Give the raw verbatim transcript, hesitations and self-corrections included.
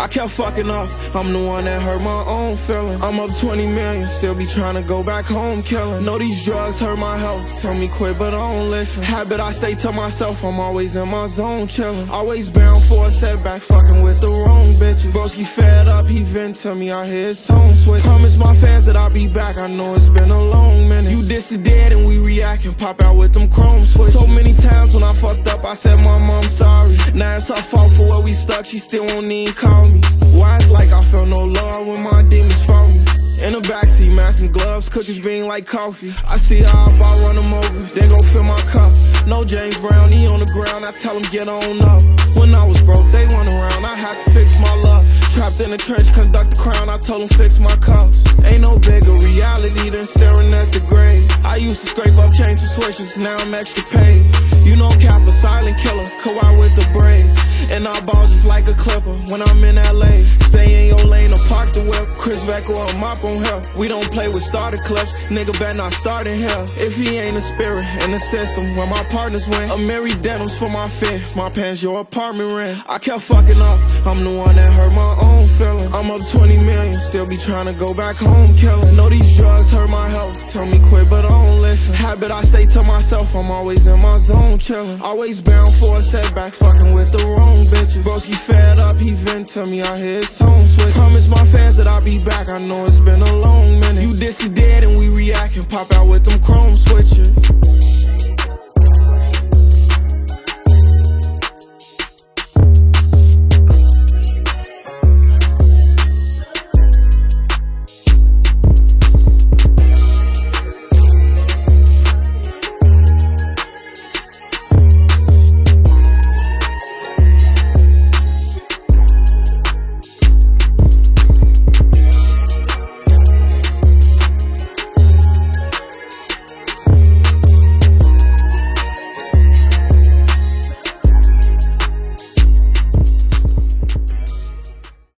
kept fucking up, I'm the one that hurt my own feelings. I'm up twenty million, still be trying to go back home killing. Know these drugs hurt my health, tell me quit but I don't listen. Habit I stay to myself, I'm always in my zone chilling. Always bound for a setback, fucking with the wrong bitches. Broski fed up, he vent to me, I hear his tone switch. Promise my fans that I'll be back, I know it's been a long minute. You diss it dead and we react and pop out with them chrome switches. So many times when I fucked up, I said mom, I'm sorry. Now it's her fault for where we stuck, she still won't even call me. Why it's like I felt no love when my demons fought me. In the backseat, mask and gloves, cookies being like coffee. I see how I ball, run them over, then go fill my cup. No James Brown, he on the ground, I tell him get on up. When I was broke, they went around, I had to fix my luck. Trapped in the trench, conduct the crown, I told him fix my cuffs. Ain't no bigger reality than staring at the grave. I used to scrape up change for switches, now I'm extra paid. You know Cap, a silent killer, go out with the braids. And I ball just like a clipper when I'm in L A. Stay in your lane or park the whip. Chris Vecco or mop on hell. We don't play with starter clips. Nigga better not start in hell. If he ain't a spirit in the system where my partners win. Amiri denims for my fit. My pants your apartment rent. I kept fucking up. I'm the one that hurt my own feelings. I'm up twenty million. Still be trying to go back home killing. Know these drugs hurt my health. Tell me quit but I don't listen. Habit I stay to myself. I'm always in my zone chilling. Always bound for a setback. Fucking with the wrong bitches. Broski fed up, he vent to me, I hear his tone switch. Promise my fans that I'll be back, I know it's been a long minute. You diss it dead and we react and pop out with them chrome switches.